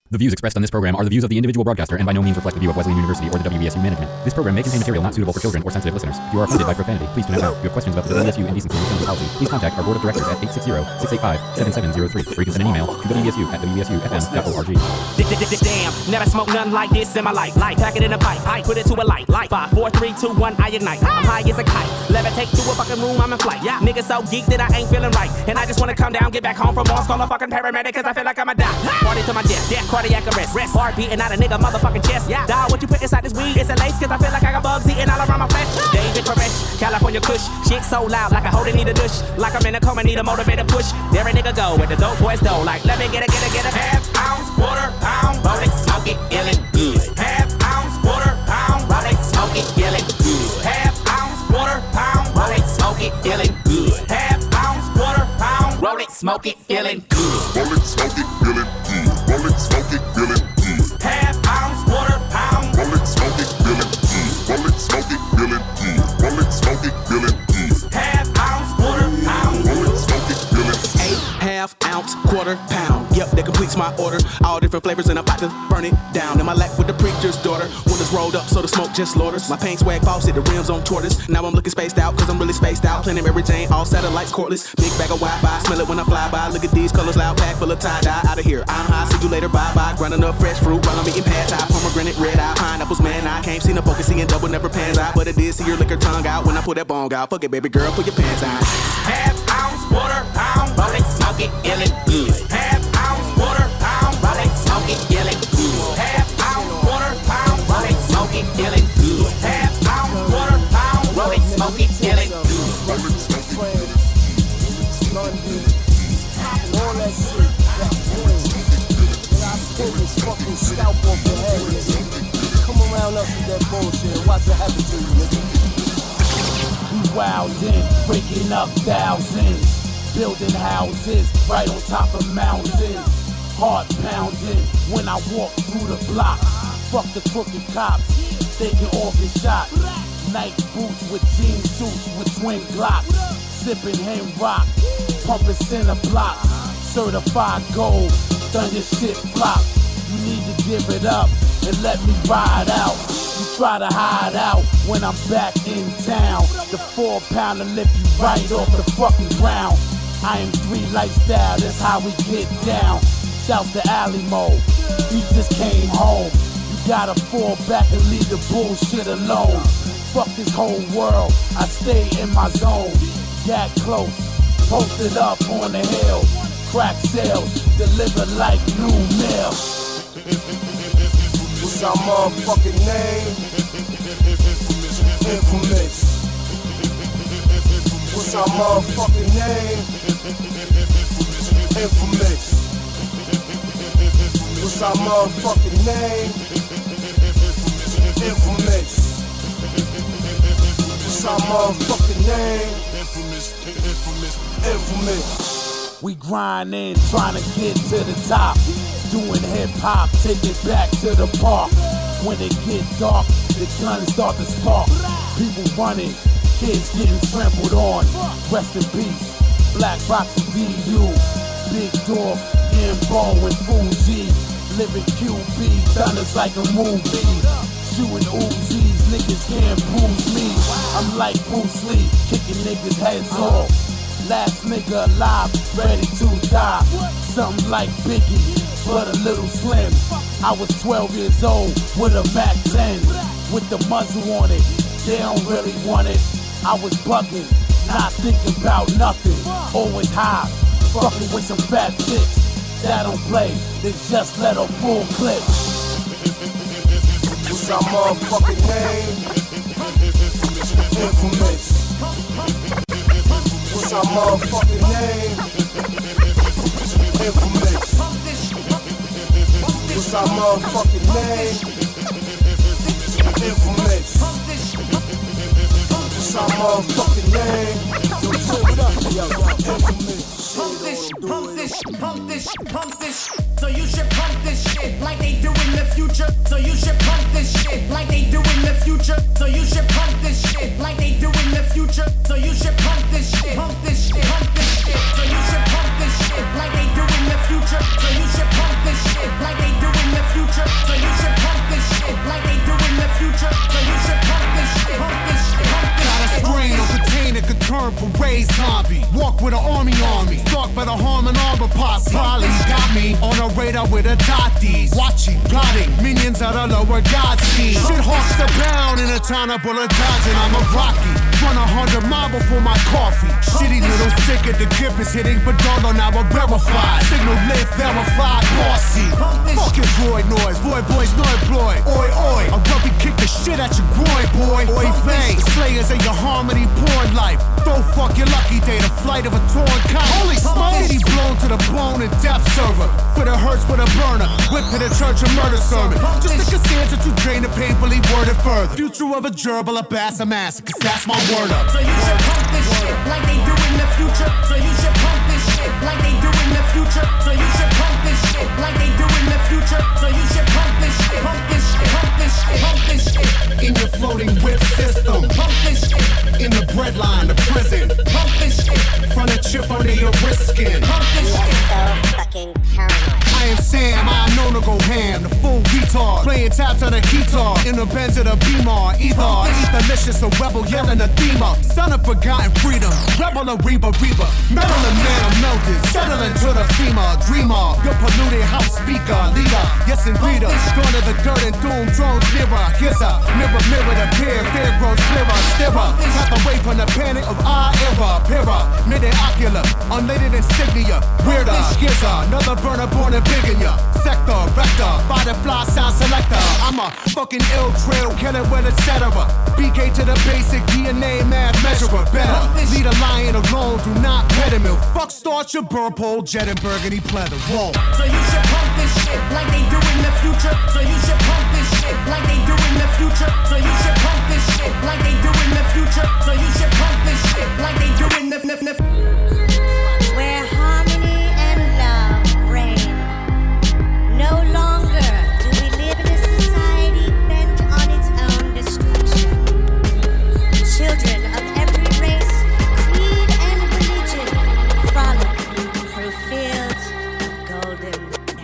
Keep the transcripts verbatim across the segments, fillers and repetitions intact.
The views expressed on this program are the views of the individual broadcaster and by no means reflect the view of Wesleyan University or the W V S U management. This program may contain material not suitable for children or sensitive listeners. If you are offended by profanity, please tune us out. If you have questions about the W V S U indecency and assembly policy, please contact our board of directors at eight six zero, six eight five, seven seven zero three, or you can send an email to W V S U at W V S U F M dot org. Damn, never smoked nothing like this in my life. Light, pack it in a pipe, I put it to a light. Light, five, four, three, two, one, I ignite. I'm high as a kite, levitate through a fucking room, I'm in flight. Yeah, niggas so geek that I ain't feeling right, and I just wanna come down, get back home from Mars, call a fucking paramedic, cause I feel like I'ma die. Party to my death, yeah, cardiac arrest, rest, heart beating out a nigga motherfucking chest. Yeah, dog, what you put inside this weed? It's a lace, cause I feel like I got bugs eating all around my flesh. David Koresh, California Kush, shit so loud, like I hold it, need a douche, like I'm in a coma, need a motivator push. There a nigga go with the dope boys though, like let me get a, get a, get a half ounce, quarter pound, roll it, smoke it, illin' good. Half ounce, quarter pound, roll it, smoke it, illin' good. Half ounce, quarter pound, roll it, smoke it, illin' good. Half ounce, quarter pound, roll it, smoke it, illin' good. Roll it, smoke it, illin' good. Roll it, smoke it, illin' good. Half ounce, quarter pound, roll it, smoke it, illin' good. Roll it, smoke it, illin' good. Roll it, smoke it, illin' good. Half ounce, quarter pound, roll it, smoke it, illin' good. Eight half ounce, quarter pound. Yep, that completes my order. All different flavors and I'm about to burn it down. In my lap with the preacher's daughter. Windows rolled up so the smoke just slaughters. My paint swag faucet, the rims on tortoise. Now I'm looking spaced out cause I'm really spaced out. Plenty Mary Jane, all satellites cordless. Big bag of Wi-Fi, smell it when I fly by. Look at these colors, loud pack full of tie-dye. Out of here, I'm high, see you later, bye-bye. Grinding up fresh fruit while I'm eating pad thai. Pomegranate, red eye, pineapples, man, I can't see no focus, seeing double, never pans out. But it did see your liquor tongue out when I pull that bong out. Fuck it, baby girl, put your pants on. Half ounce, quarter pound, roll it, smoke it, illin' good. Half ounce, quarter pound, roll it, smoke it, illin' good. Half ounce, quarter pound, roll it, smoke it, illin' good. Half ounce, quarter pound, roll it, smoke it, illin' good. Roll it, smoke it, illin' London, and all that shit, that boy. And I pull this fucking scalp off your head, nigga. Come around us with that bullshit and watch what happens to you, nigga. We wildin', breaking up thousands, building houses right on top of mountains. Heart pounding when I walk through the block. Fuck the crooked cops, they can all get shot. Night boots with jean suits with twin glocks. Sipping hen rock, pumping center block. Certified gold, done your shit flop. You need to give it up and let me ride out. You try to hide out when I'm back in town. The four pounder lift you right off the fucking ground. I am three lifestyle, that's how we get down. Shout to Alimo, he just came home. You gotta fall back and leave the bullshit alone. Fuck this whole world, I stay in my zone. Got close, posted up on the hill. Crack sales, deliver like new mail. What's our motherfucking name? Infamous. What's our motherfucking name? Infamous. What's our motherfucking name? Infamous. What's our motherfucking name? Infamous. Infamous. Infamous. We grindin', trying to get to the top. Doing hip hop, take it back to the park. When it get dark, the guns start to spark. People running, kids getting trampled on. Rest in peace, Black Box D U. Big Dog, Yambo and Fuji. Living Q B, thunders like a movie. Shooting Uzis, niggas can't bruise me. I'm like Bruce Lee, kicking niggas heads off. Last nigga alive, ready to die. Something like Biggie, but a little slim. I was twelve years old with a Mac ten. With the muzzle on it, they don't really want it. I was bugging, not thinking about nothing. Always high, fucking with some fat chicks. That don't play, they just let a full clip. What's our motherfucking name? Infamous. What's our motherfucking name? Infamous. What's our motherfucking name? Infamous. What's our motherfucking name? Yo, show it up, yo, infamous. Pump this, pump this, pump this, pump this. So you should pump this shit like they do in the future. So you should pump this shit like they do in the future. So you should pump this shit like they do in the future. So you should pump this shit, pump this shit, pump this shit. So you should pump this shit like they do in the future. So you should pump this shit like they do in future. So you should pump this shit like they do in the future. So you should pump this shit, pump this shit, pump this Got a shit. screen on container could turn parade zombie. Walk with an army on me. Stalked by the harm and armor posse. Probably got me on a radar with a dotties. Watching, plotting, minions out of lower God scheme. Shit hawks abound in a town of bullet dodging. I'm a Rocky. Run a hundred mile before my coffee. Shitty little stick at the grip is hitting, but don't know now we're verified. Signal lit, verified, bossy. Fucking droid noise, boy, boys, no employ. Oi, oi, a rugby kick the shit at your groin, boy. Oi, face, slayers of your harmony porn life. Don't fuck your lucky day, the flight of a torn kite. Holy smoke, city blown to the bone and death server. But it hurts with a burner, whip to the church and murder sermon. Just think of sands that you drain the painfully worded further. Future of a gerbil, a bass, a massacre, cause that's my word up. So you should pump this shit like they do in the future. So you should pump this shit like they do in the future. So you should pump this shit like they do in the future. So you should pump this shit, pump this shit, pump this shit, pump this shit. In your floating whip system, Pump this shit, in the breadline, the prison, pump this shit, front a chip under your wrist skin. pump this shit. So fucking paranoid. I am Sam, I know to go ham, the full retard. Playing taps on a guitar, in the Benz of the Beamer. Either, etherlicious, a rebel yelling a thema. Son of forgotten freedom, rebel a Reba Reba. Maryland man, I'm melted, settling to the FEMA. Dreamer, your polluted house speaker, leader. Yes, indeed, going to the dirt and doom, drones nearer. Here's a mirror, mirror, the peer, fear grows clearer. Stirrer, got away from the panic of our era. Pira, mid-ocular, unlated insignia. Weirder, skizzer, another burner born in biggin' ya. Sector, vector, butterfly sound selector. I'm a fucking ill trail killer with et cetera. B K to the basic D N A math measurer. Better lead a lion alone, do not pet him. Fuck start your burn pole, jet and burgundy pleather. Whoa. So you should pump this shit like they do in the future. So you should pump this shit like they do in the future. So you should pump this shit like they do in the future. So you should pump this shit like they do in the f- f- f- Where harmony and love reign. No longer do we live in a society bent on its own destruction. Children of every race, creed, and religion frolic through fields of golden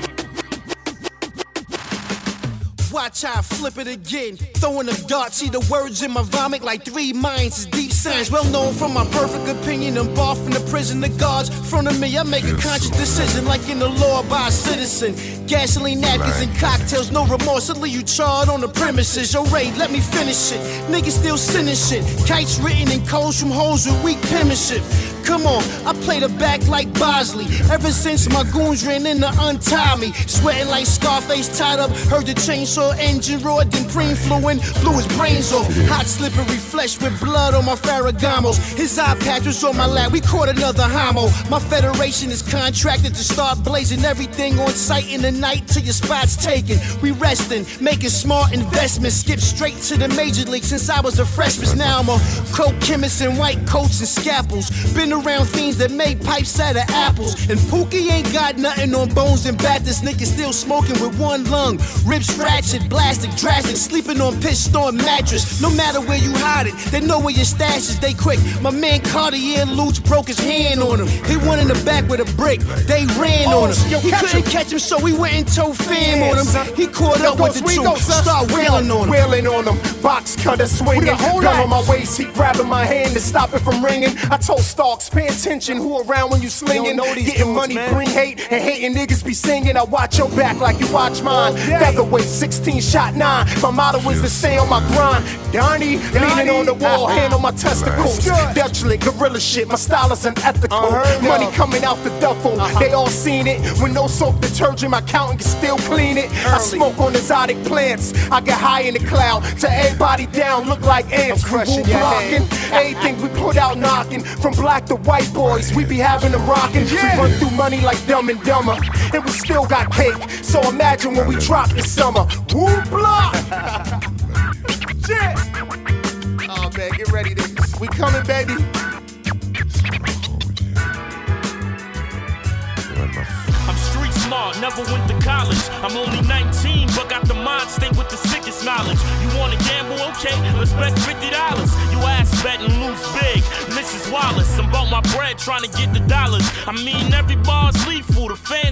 dandelions. Watch how I flip it again. Throwing a dart, see the words in my vomit like three minds is deep science. Well known from my perfect opinion. I'm barred from the prison, the guards front of me. I make a conscious decision like in the law by a citizen. Gasoline napkins and cocktails, no remorse. I leave you charred on the premises. Yo, Ray, let me finish it. Niggas still sending shit. Kites written in codes from hoes with weak penmanship. Come on, I play the back like Bosley. Ever since my goons ran in to untie me. Sweating like Scarface tied up. Heard the chainsaw engine roar, then preem fluent. Blew his brains off. Hot slippery flesh with blood on my Ferragamos. His eye patch was on my lap. We caught another homo. My federation is contracted to start blazing everything on sight in the night till your spot's taken. We resting, making smart investments. Skip straight to the major league since I was a freshman. Now I'm a coke chemist in white coats and scalpels. Been around fiends that make pipes out of apples. And Pookie ain't got nothing on bones and bat. This nigga still smoking with one lung. Ribs fractured, blasted, drastic. Sleeping on pitch storm mattress. No matter where you hide it, they know where your stash is. They quick. My man Cartier Lutz broke his hand on him. He went in the back with a brick. They ran Oh, on him. yo, He catch couldn't him. catch him, so we went and towed fam Yeah, on him. son. He caught Yo, up with Ghost, the where you two. go, son? Start wailing on him. Wailing on him, box cutter swinging. With a whole Gun lot. on my waist, he grabbing my hand to stop it from ringing. I told Starks, pay attention, who around when you slinging. know these Getting dudes, money, man. bring hate, and hating niggas be singing. I watch your back like you watch mine. Okay. Featherweight, sixteen shot nine. My motto is to stay on my grind. Donnie, leaning on the wall, hand on my testicles. Good. Dutchly, gorilla shit, my style is unethical. Unheard Money of. coming out the duffel, they all seen it. With no soap detergent, my accountant can still clean it. I Early. smoke on exotic plants, I get high in the cloud. To everybody down, look like ants. I'm crushing We your blocking, everything we put out knocking. From black to white boys, we be having them rocking. We run through money like Dumb and Dumber, and we still got cake. So imagine when we drop this summer. Woo block! Shit! Oh man, get ready, niggas. We coming, baby. I'm street smart, never went to college. I'm only nineteen, but got the mind state with the sickest knowledge. You wanna gamble? Okay, let's bet fifty dollars. You ass bet and lose big. Missus Wallace, I'm about my bread trying to get the dollars. I mean, every bar's lethal. The fans say the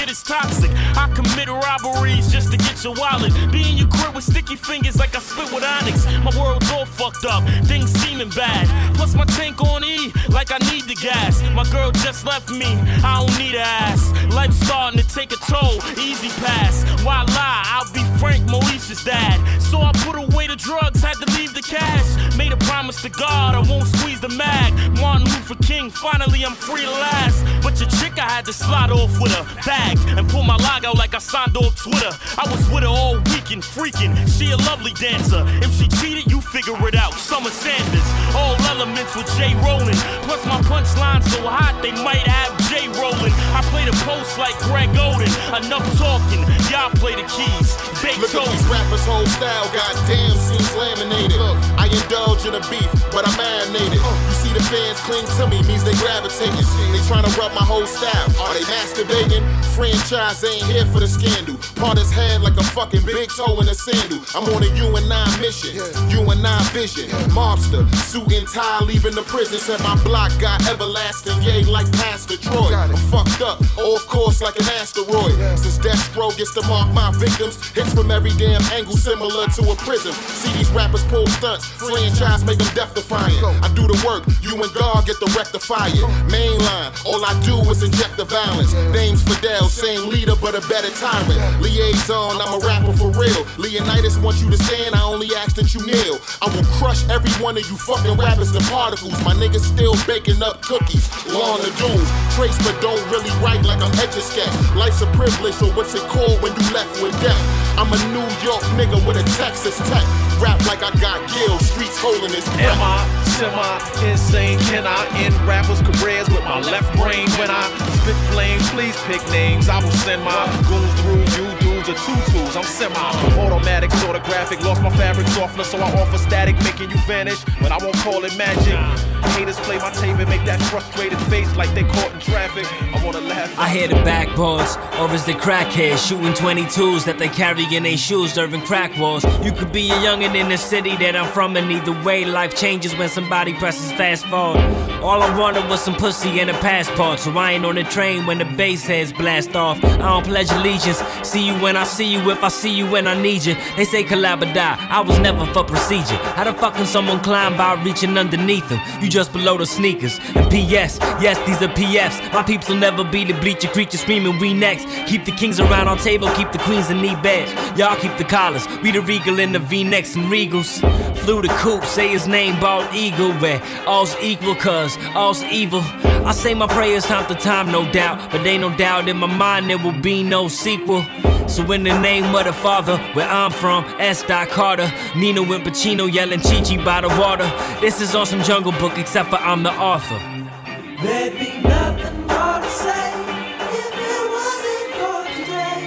shit is toxic. I commit robberies just to get your wallet. Be in your crib with sticky fingers like I spit with Onyx. My world's all fucked up, things seeming bad. Plus my tank on E, like I need the gas. My girl just left me, I don't need a ass. Life's starting to take a toll, easy pass. Why lie? I'll be Frank Maurice's dad. So I put away the drugs, had to leave the cash. Made a promise to God, I won't squeeze the mag. Martin Luther King, finally I'm free to last. But your chick I had to slide off with a bag and pull my log out like I signed off Twitter. I was with her all weekend, freaking. She a lovely dancer. If she cheated, you figure it out. Summer Sanders, all elements with Jay Rollin'. Plus my punchline so hot they might have Jay rollin'. I play the post like Greg Oden. Enough talking, y'all play the keys. Big Look at these rappers' whole style, goddamn, seems laminated. I indulge in a beef, but I'm marinated. You see the fans cling to me, means they gravitating. They tryna rub my whole style. Are they masturbating? Franchise ain't here for the scandal. Part his head like a fucking big toe in a sandal. I'm on a U and nine mission, U and nine vision. Mobster, suit and tie, leaving the prison. Said my block got everlasting, yay, like Pastor Troy. I'm fucked up, off course like an asteroid. Since Destro gets to mark my victims, hits from every damn angle similar to a prism. See these rappers pull stunts, franchise make them death defying. I do the work, you and God get the rectify it. Mainline, all I do is inject the violence. Name's Fidel, same leader but a better tyrant. Liaison, I'm a rapper for real. Leonidas wants you to stand, I only ask that you kneel. I will crush every one of you fucking rappers to particles. My niggas still baking up cookies, lawn the dudes. Trace but don't really write like I'm Etch-a-Sketch. Life's a privilege, so what's it called when you left with death? I'm a New York nigga with a Texas tech. Rap like I got gills, streets holding his breath. Am I semi-insane? Can I end rappers' careers with my left brain? When I spit flames, please pick names. I will send my goons through you dudes or tutus. I'm semi-automatic, sort of graphic. Lost my fabric softener, so I offer static, making you vanish. But I won't call it magic. Haters play my tape and make that frustrated face like they caught in traffic. I wanna laugh. I hear the backboards, or is the crackheads shooting twenty-twos that they carry in their shoes during crack wars. You could be a youngin' in the city that I'm from, and either way, life changes when somebody presses fast forward. All I wanted was some pussy and a passport, so I ain't on the train when the bass heads blast off. I don't pledge allegiance. See you when I see you, if I see you when I need you. They say collab or die, I was never for procedure. How the fuck can someone climb by reaching underneath them? You just below the sneakers. And P S, yes, these are P Fs. My peeps will never be the bleacher creatures screaming we next. Keep the kings around our table, keep the queens in knee beds. Y'all keep the collars, we the regal in the V-necks and regals. Flew the coupe, say his name, bald eagle. Where all's equal, cause all's evil. I say my prayers time to time, no doubt, but ain't no doubt in my mind there will be no sequel. So in the name of the Father, where I'm from, S. Carter, Nino and Pacino yelling Chi-Chi by the water. This is on some Jungle Book, except for I'm the author. There'd be nothing more to say if it wasn't for today.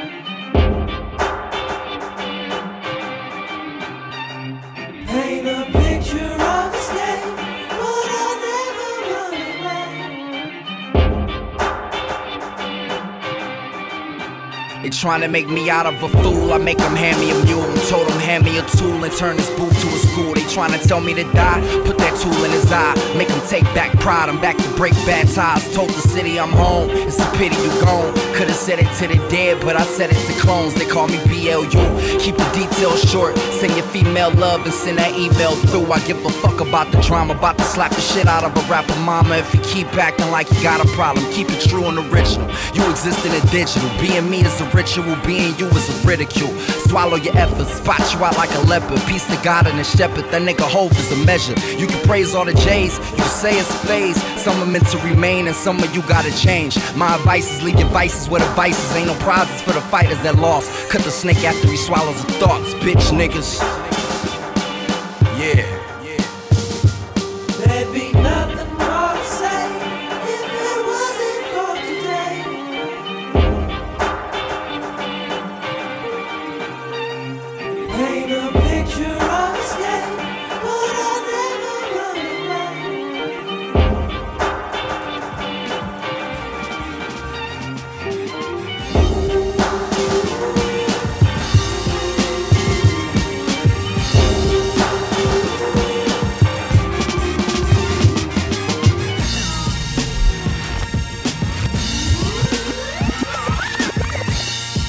Paint a picture of escape, but I'll never run away. They tryna make me out of a fool, I make them hand me a mule. Told them hand me a tool and turn this booth to a school. They tryna tell me to die, put that tool in his eye. Make him take back pride, I'm back to break bad ties. Told the city I'm home, it's a pity you gone. Could've said it to the dead, but I said it to clones. They call me B L U, keep the details short. Send your female love and send that email through. I give a fuck about the drama, about to slap the shit out of a rapper mama. If you keep acting like you got a problem, keep it true and original. You exist in a digital, being me is a ritual, being you is a ridicule. Swallow your efforts, spot you out like a leopard. Peace to God and a shepherd, that nigga hope is a measure. You can praise all the J's, you can say it's a phase. Some are meant to remain and some of you gotta change. My advice is leave your vices where the vices. Ain't no prizes for the fighters that lost. Cut the snake after he swallows the thoughts, bitch niggas. Yeah. There'd be nothing more to say if it wasn't for today. Paint a picture of escape, but I'll never run away.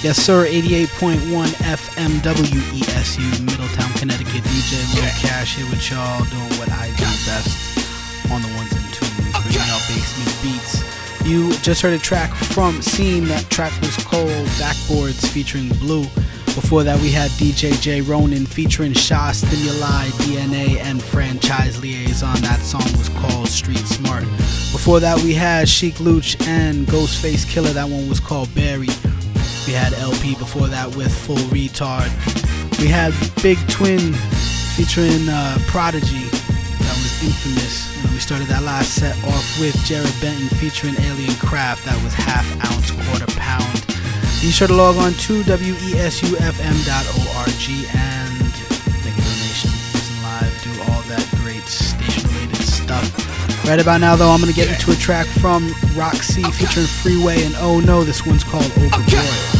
Yes, sir, eighty-eight point one F M W E S U, Middletown, Connecticut. D J Lil Cash here with y'all, doing what I do best on the ones and twos, bringing out basement beats. You just heard a track from Scene. That track was called Backboards featuring Blue. Before that, we had D J J Ronin featuring Sha Stimuli, D N A, and Franchise Liaison. That song was called Street Smart. Before that, we had Sheik Luch and Ghostface Killer. That one was called Barry. We had L P before that with Full Retard. We had Big Twin featuring uh, Prodigy. That was Infamous. And we started that last set off with Jared Benton featuring Alien Craft. That was Half Ounce Quarter Pound. Be sure to log on to W E S U F M dot org and make a donation, listen live, do all that great station-related stuff. Right about now, though, I'm going to get into a track from Roxy featuring Freeway and Oh No. This one's called Overjoyed.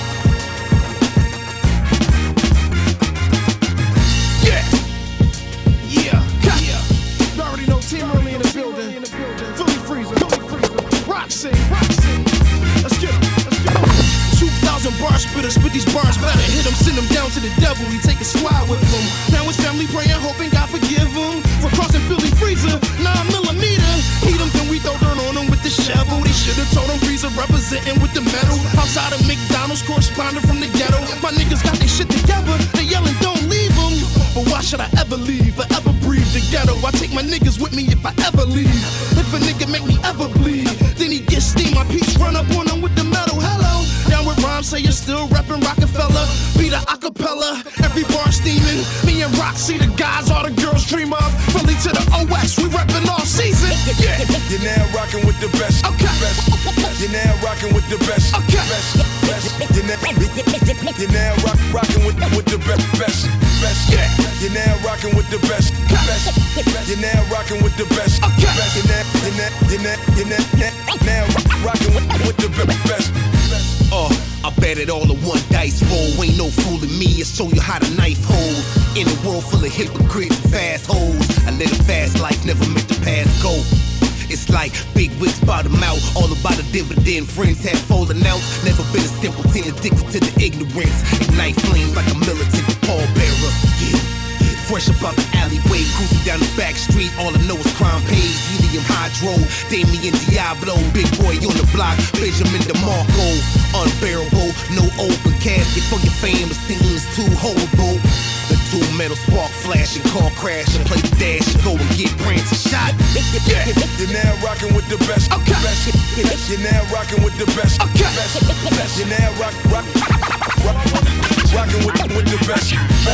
Bar spitters, spit these bars better. Hit them, send them down to the devil. We take a squad with them. Now his family praying, hoping God forgive them. For crossing Philly freezer, nine millimeter. Heat them, then we throw dirt on them with the shovel. They should've told them freezer representing with the metal. Outside of McDonald's, correspondent from the ghetto. My niggas got their shit together. They yelling, don't leave them. But why should I ever leave or ever breathe the ghetto? I take my niggas with me if I ever leave. If a nigga make me ever bleed, then he gets steam. My peeps run up on him with the metal. Hello. Down with rhymes, say you're still rapping Rockefeller. Beat a acapella, every bar steaming. Me and Roxy, the guys all the girls dream of. Philly to the O X, we reppin' all season. Yeah. You're now rocking with the best. Okay. Best. You're now rocking with the best. Okay. Best. Best. You're now, you're now rock, rocking with, with the best. Best. Best. Yeah. You're now rocking with the best. Best. You're now rocking with the best. Okay. Best. You're now, you're now, you're now, you're now, now rocking with, with the best. Uh, I bet it all in one dice roll. Ain't no fooling me, I show you how to knife hold. In a world full of hypocrites and fast hoes, I live a fast life, never meant to pass go. It's like big wigs bottom out, all about a dividend. Friends have fallen out, never been a simpleton, addicted to the ignorance. Ignite flames like a militant pallbearer. Yeah. Fresh up out the alleyway, cruising down the back street. All I know is crime pays, helium hydro, Damien Diablo, big boy on the block, Benjamin DeMarco. Unbearable, no open casket for your fame. The scene is too horrible. The two metal spark flashing, car crash, and play the dash, and go and get brands and shot. Yeah. You're now rocking with the best. Okay. Best. You're now rocking with the best. Okay. Best. Best. You're now rock, rock, rock, rocking with, with the best.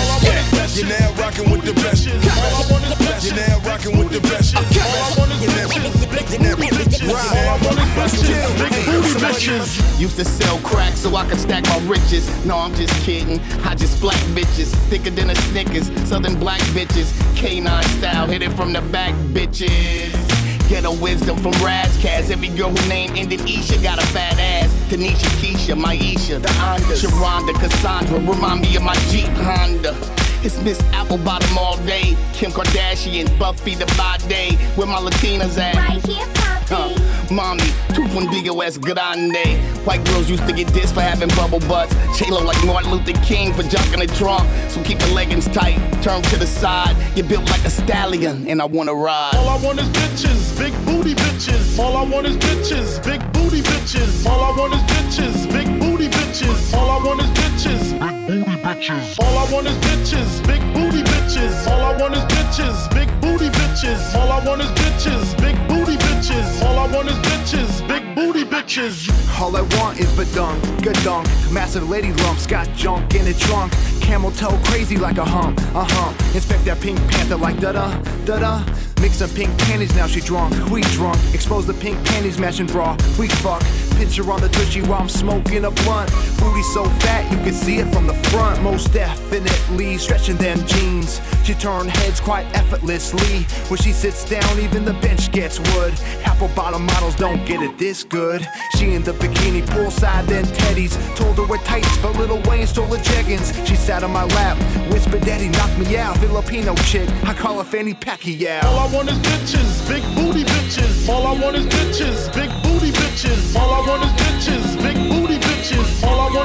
Best. You're now rocking with the best. Best. You're now rocking with the best. Okay. Used to sell crack so I could stack my riches. No, I'm just kidding. I just black bitches, thicker than a Snickers. Southern black bitches, K nine style, hit it from the back, bitches. Ghetto wisdom from Razkaz. Every girl who named ended Isha got a fat ass. Tanisha, Keisha, Maisha, the Honda, Sharonda, Cassandra, remind me of my Jeep Honda. It's Miss Applebottom all day. Kim Kardashian, Buffy the Bade. Where my Latinas at? Right here, Poppy. Uh, mommy, two Fundigo es grande. White girls used to get dissed for having bubble butts. J-Lo like Martin Luther King for junking the trunk. So keep the leggings tight, turn to the side. You're built like a stallion, and I wanna ride. All I want is bitches, big booty bitches. All I want is bitches, big booty bitches. All I want is bitches, big booty bitches. All I want is bitches, big booty bitches. All I want is bitches, big booty bitches. All I want is bitches, big booty bitches. All I want is bitches, big booty bitches. All I want is bitches, big booty bitches. All I want is badunk, good dunk. Massive lady lumps, got junk in the trunk. Camel toe crazy like a hump, a hump. Inspect that Pink Panther like da-da, da-da. Mix some pink panties, now she drunk, we drunk. Expose the pink panties, matching bra, we fuck. Picture on the tushy while I'm smoking a blunt. Booty so fat you can see it from the front. Most definitely stretching them jeans. She turned heads quite effortlessly. When she sits down, even the bench gets wood. Apple bottom models don't get it this good. She in the bikini, poolside, then Teddy's. Told her we're tights, but Lil Wayne stole her jeggings. She sat on my lap, whispered, Daddy, knock me out. Filipino chick, I call her Fanny Pacquiao. All I want is bitches, big booty bitches. All I want is bitches, big booty bitches. All I want is bitches, big booty bitches. All I want is bitches.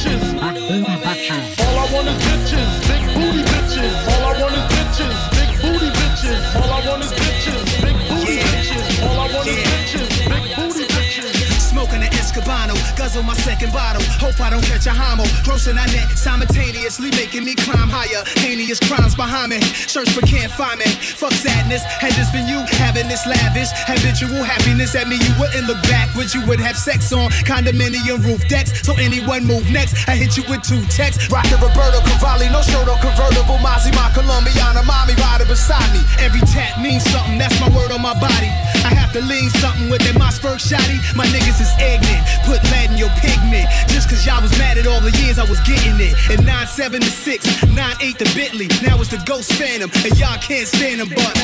bitches. Big booty bitches. All I want is bitches. Big booty bitches. All I want is bitches. Big booty bitches. All I want is bitches. Big booty bitches. All I want is bitches. Big booty bitches. Smoking an Escobano, guzzle my second bottle. Hope I don't catch a homo. Grossing that net simultaneously, making me climb higher. Heinous crimes behind me. Search but can't find me. Fuck sadness. Had this been you having this lavish habitual happiness at me, you wouldn't look backwards. You would have sex on condominium roof decks. So anyone move next, I hit you with two texts. Rockin' Roberto Cavalli, no shirt or convertible. Mozzie, my Colombiana, mommy riding beside me. Every tap means something. That's my word on my body. I have to lean something with that my spurt shotty. My niggas is ignorant. Put lead in your pigment. Just cause y'all was mad at all the years I was getting it. And nine seven to six, nine eight to Bentley. Now it's the Ghost Phantom. And y'all can't stand them, but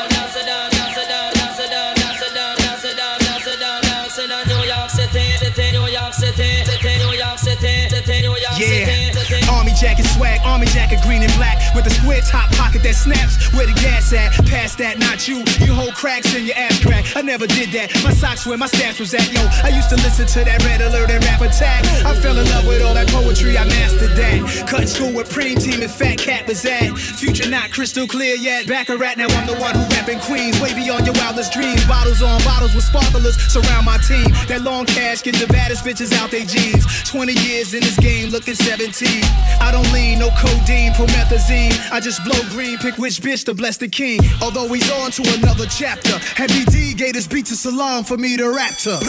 yeah, army jacket swag, army jacket green and black with a square top pocket that snaps. Where the gas at? Past that, not you. You hold cracks in your ass crack. I never did that. My socks where my stats was at. Yo, I used to listen to that Red Alert and Rap Attack. I fell in love with all that poetry. I mastered that. Cutting school with Preem Team and Fat Cat was at. Future not crystal clear yet. Back a rat, now I'm the one who rapping Queens. Way beyond your wildest dreams. Bottles on bottles with sparklers surround my team. That long cash get the baddest bitches out they jeans. twenty years in this game, looking seventeen. I don't lean, no codeine, promethazine. I just blow green, pick which bitch to bless the king. Although he's on to another chapter. Heavy D gave his beat to Salam for me to rap to.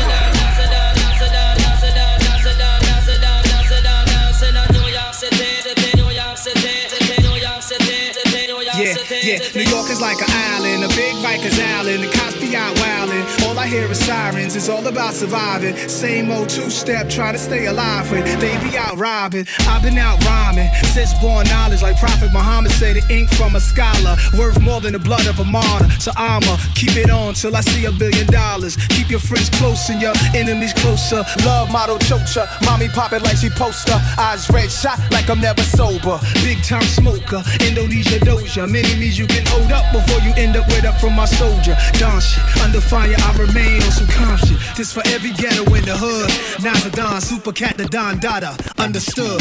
Yeah, yeah, New York is like an island, a big Rikers Island, the cops be out wildin'. All I hear is sirens, it's all about surviving. Same old two-step, try to stay alive when they be out robbing. I've been out rhyming, since born knowledge, like Prophet Muhammad say, the ink from a scholar worth more than the blood of a martyr. So I'ma keep it on till I see a billion dollars. Keep your friends close and your enemies closer. Love model chocha, mommy pop it like she poster. Eyes red shot like I'm never sober. Big time smoker, Indonesia doja. Many means you can hold up before you end up with up from my soldier. Don shit, under fire I remain on some calm shit. This for every ghetto in the hood. Nas a Don, Super Cat the Don Dada. Understood.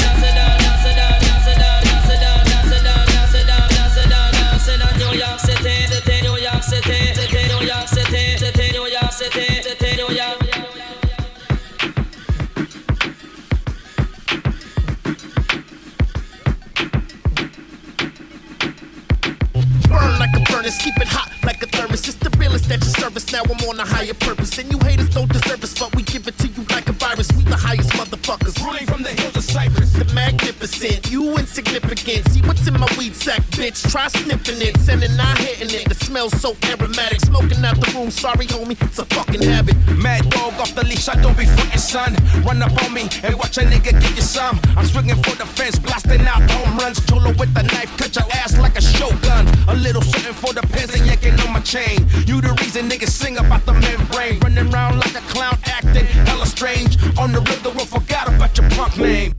New York City, New York City, New York City, New York City, New York. Burn like a furnace, keep it hot like a thermos. It's the realest that you service. Now I'm on a higher purpose. And you haters don't deserve us, but we give it to you like a virus. We the highest motherfuckers. Ruling from the hills of Cyprus. The magnificent, you insignificant. See what's in my weed sack, bitch. Try sniffing it, sending not hitting it. The smell's so aromatic. Smoking out the room, sorry homie, it's a fucking habit. Mad dog off the leash, I don't be frontin', son. Run up on me and watch a nigga get you some. I'm swinging for the fence, blasting out home runs. Cholo with the knife, cut your ass like a shogun. A little something for the pins and yanking on my chain. You the reason niggas sing about the membrane. Running around like a clown acting hella strange. On the river, I forgot about your punk name.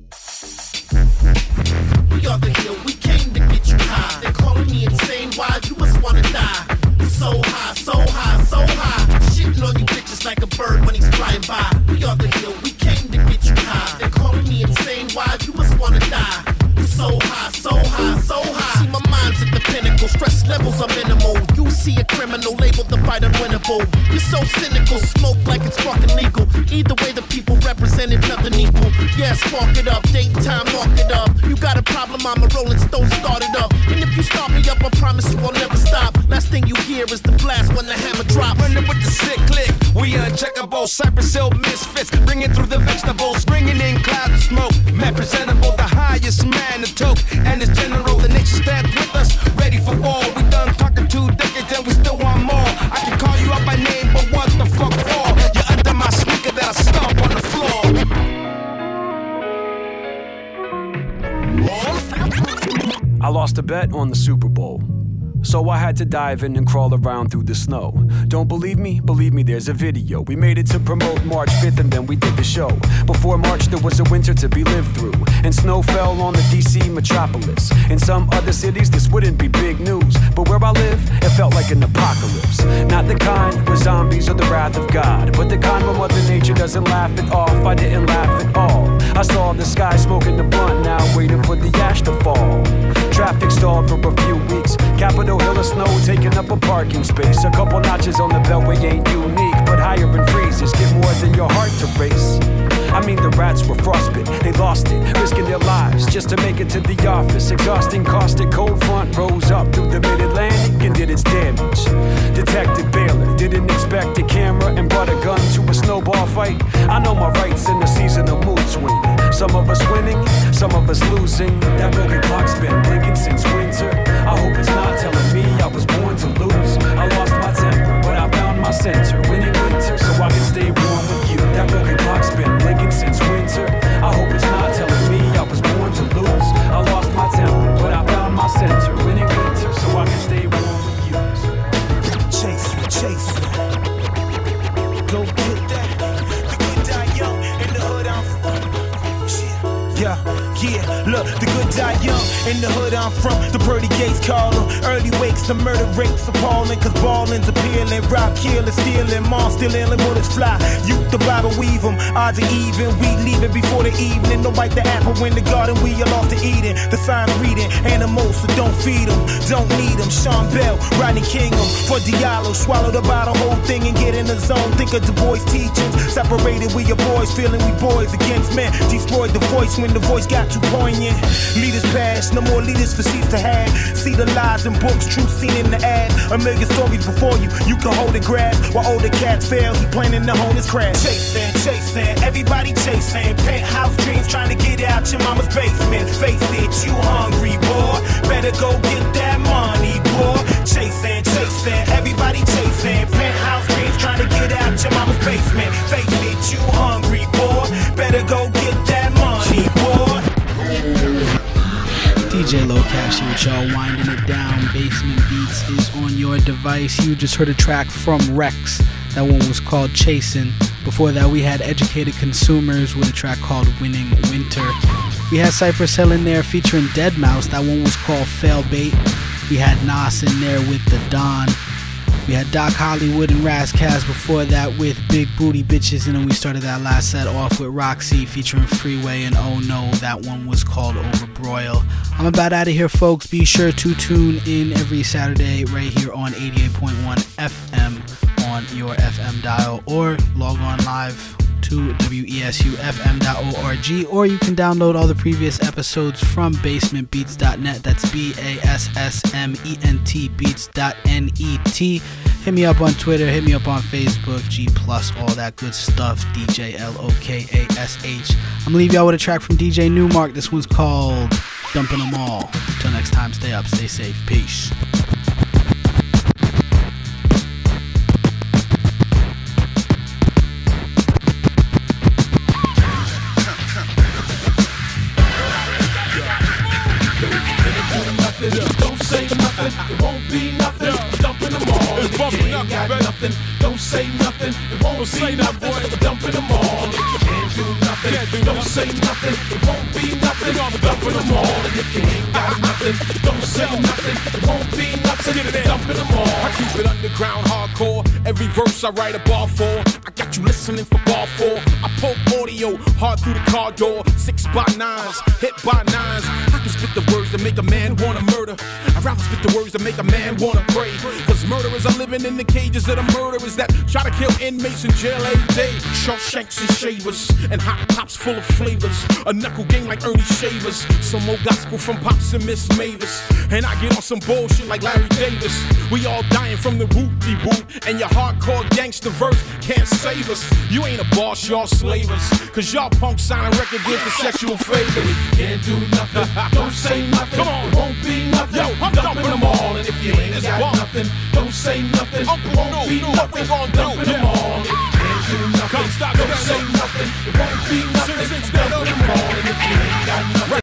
We are the hill, we came to get you high. They're calling me insane, why you must wanna die. So high, so high, so high. Shitting on you bitches like a bird when he's flying by. We are the hill, we came to get you high. They're calling me insane, why you must wanna die. So high, so high, so high. See my mind's at the pinnacle, stress levels are minimal. You see a criminal labeled the fight unwinnable. You're so cynical, smoke like it's fucking legal. Either way the people represented nothing equal. Yeah, spark it up, date time, mark it up. You got a problem, I'm a Rolling Stone, start it up. And if you start me up, I promise you I'll never stop. Last thing you hear is the blast when the hammer drops. Running with the sick click, we uncheckable. Cypress Hill misfits, bringing through the vegetables, bringing in clouds of smoke. Man presentable, the highest man to toke. And it's general, the nation stands with us, ready for war. We done talking two decades and we still want more. I can call you out by name, but what the fuck for? You're under my sneaker that I stomp on the floor. I lost a bet on the Super Bowl, so I had to dive in and crawl around through the snow. Don't believe me? Believe me, there's a video. We made it to promote March fifth and then we did the show. Before March there was a winter to be lived through, and snow fell on the D C metropolis. In some other cities this wouldn't be big news, but where I live, it felt like an apocalypse. Not the kind where zombies are the wrath of God, but the kind where Mother Nature doesn't laugh it off. I didn't laugh at all. I saw the sky smoking the blunt, now waiting for the ash to fall. Traffic stalled for a few weeks. Capitol Hill of snow taking up a parking space. A couple notches on the beltway ain't unique, but higher in freezes get more than your heart to race. I mean the rats were frostbit, they lost it, risking their lives just to make it to the office. Exhausting, caustic, cold front rose up through the mid-Atlantic and did its damage. Detective Baylor didn't expect a camera and brought a gun to a snowball fight. I know my rights in the seasonal mood swing. Some of us winning, some of us losing. That broken clock's been blinking since winter. I hope it's not telling me I was born to lose. I lost my temper, but I found my center. Winning winter, so I can stay warm with you. That broken clock's been blinking since winter. I hope it's not telling me I was born to lose. I lost my temper, but I found my center. Winning winter, so I can stay warm with you. Chase it, chase it. Go get that. The good die young in the hood I'm from. Yeah, yeah, look, the good die young in the hood I'm from. The pearly gates call them. Early wakes, the murder rates appalling. Cause balling's appealing. Rock killing, stealing, mom still in, bullets fly. You the Bible weave them. Odds are even. We leaving before the evening. No bite the apple in the garden. We are lost to eating. The sign reading. Animals, so don't feed them. Don't need them. Sean Bell, Rodney Kingham. For Diallo, swallow the bottle, whole thing and get in the zone. Think of the boys' teachings. Separated, we your boys. Feeling we boys against men. Destroyed the voice when the voice got too poignant. Leaders pass, no more leaders for seats to have. See the lies in books, truth seen in the ad. A million stories before you, you can hold it grasp. While older cats fail, he planning to hold his crash. Chasing, chasing, everybody chasing. Penthouse dreams trying to get out your mama's basement. Face it, you hungry, boy. Better go get that money, boy. Chasing, chasing, everybody chasing. Penthouse dreams trying to get out your mama's basement. Face it, you hungry, boy. Better go get that money, boy. D J Low Cash here with y'all, winding it down. Basement Beats is on your device. You just heard a track from Rex. That one was called Chasin'. Before that, we had Educated Consumers with a track called Winning Winter. We had Cypress Hill in there featuring Deadmau five. That one was called Fail Bait. We had Nas in there with The Don. We had Doc Hollywood and Razzcast before that with Big Booty Bitches, and then we started that last set off with Roxy featuring Freeway and Oh No. That one was called Overbroil. I'm about out of here, folks. Be sure to tune in every Saturday right here on eighty-eight point one F M on your F M dial, or log on live to W E S U F M dot org, or you can download all the previous episodes from basement beats dot net. That's B A S S M E N T beats dot net. Hit me up on Twitter, hit me up on Facebook, G plus, all that good stuff. D J L O K A S H. I'm gonna leave y'all with a track from D J Newmark. This one's called Dumping Them All. Until next time, stay up, stay safe, peace. Don't say nothing, it won't be nothing. Dumping them all. If you ain't got nothing, don't say nothing, it won't be nothing. Dumping them all. If you can't do nothing, don't say nothing, it won't be nothing. Dumping them all. And if you ain't got nothing, don't say nothing, it won't be nothing. Dumping them all. I keep it underground, hardcore. Every verse I write a bar for. I got you listening for bar four. I poke audio hard through the car door. Six by nines, hit by nines. I can spit the words that make a man wanna murder. I'd rather spit the words that make a man wanna pray. Cause murderers are living in the cages of the murderers that try to kill inmates in jail every day. Shawshanks and shavers, and hot pops full of flavors. A knuckle gang like Ernie Shavers. Some old gospel from Pops and Miss Mavis. And I get on some bullshit like Larry Davis. We all dying from the whoop-de-whoop, and your hardcore gangster verse can't save us. You ain't a boss, y'all slavers. Cause y'all punk signing record deals for sexual favors. Can't do nothing, don't say nothing. Come on, it won't be nothing. Yo, I'm dumping them all. And if you ain't got nothing, don't say nothing. It won't be nothing. I'm dumping them all. If you can't do nothing, don't say nothing. It won't be nothing. I'm dumping them all. And if you ain't got nothing.